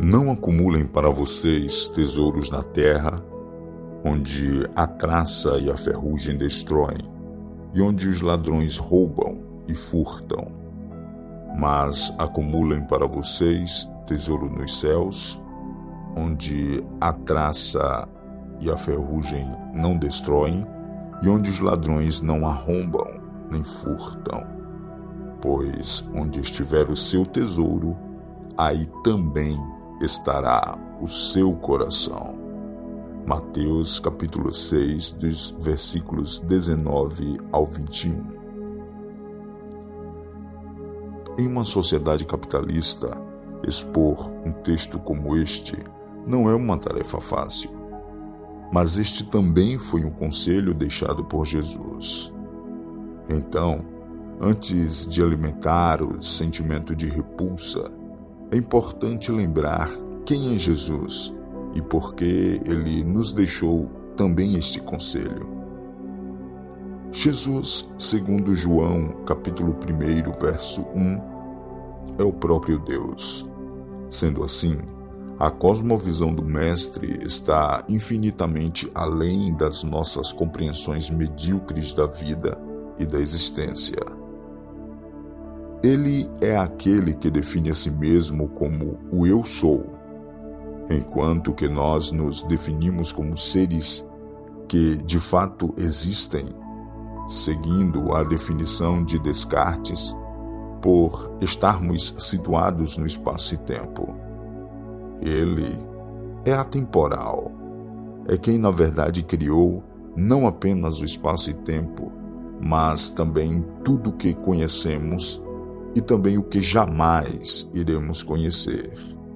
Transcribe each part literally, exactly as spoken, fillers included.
Não acumulem para vocês tesouros na terra, onde a traça e a ferrugem destroem, e onde os ladrões roubam e furtam. Mas acumulem para vocês tesouro nos céus, onde a traça e a ferrugem não destroem, e onde os ladrões não arrombam nem furtam. Pois onde estiver o seu tesouro, aí também estará o seu coração. Mateus capítulo seis, dos versículos dezenove ao vinte e um. Em uma sociedade capitalista, expor um texto como este não é uma tarefa fácil. Mas este também foi um conselho deixado por Jesus. Então, antes de alimentar o sentimento de repulsa, é importante lembrar quem é Jesus e por que ele nos deixou também este conselho. Jesus, segundo João, capítulo um, verso um, é o próprio Deus. Sendo assim, a cosmovisão do Mestre está infinitamente além das nossas compreensões medíocres da vida e da existência. Ele é aquele que define a si mesmo como o Eu Sou, enquanto que nós nos definimos como seres que de fato existem, seguindo a definição de Descartes, por estarmos situados no espaço e tempo. Ele é atemporal, é quem na verdade criou não apenas o espaço e tempo, mas também tudo o que conhecemos e também o que jamais iremos conhecer.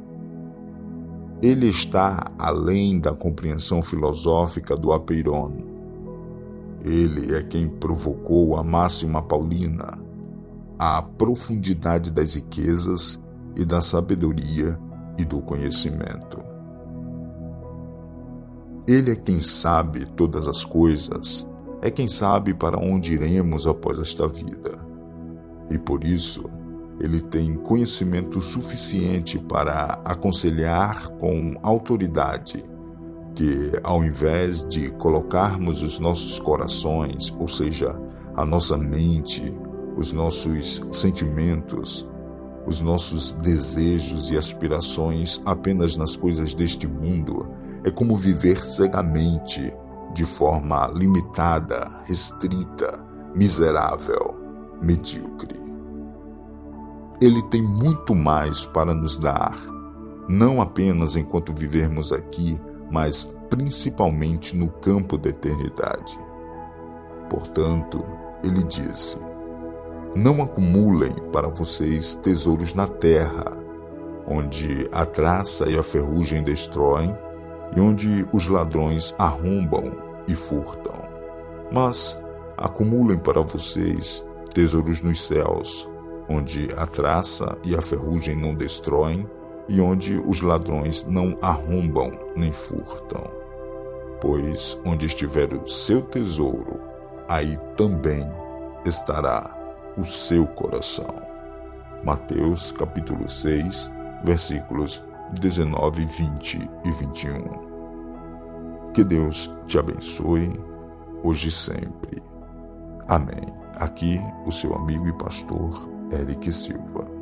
Ele está além da compreensão filosófica do Apeiron. Ele é quem provocou a máxima paulina, a profundidade das riquezas e da sabedoria e do conhecimento. Ele é quem sabe todas as coisas, é quem sabe para onde iremos após esta vida. E por isso, ele tem conhecimento suficiente para aconselhar com autoridade que, ao invés de colocarmos os nossos corações, ou seja, a nossa mente, os nossos sentimentos, os nossos desejos e aspirações apenas nas coisas deste mundo, é como viver cegamente, de forma limitada, restrita, miserável, medíocre. Ele tem muito mais para nos dar, não apenas enquanto vivermos aqui, mas principalmente no campo da eternidade. Portanto, ele disse: não acumulem para vocês tesouros na terra, onde a traça e a ferrugem destroem, e onde os ladrões arrombam e furtam. Mas acumulem para vocês tesouros nos céus, onde a traça e a ferrugem não destroem, e onde os ladrões não arrombam nem furtam. Pois onde estiver o seu tesouro, aí também estará o seu coração. Mateus capítulo seis, versículos dezenove, vinte e vinte e um. Que Deus te abençoe, hoje e sempre. Amém. Aqui o seu amigo e pastor Eric Silva.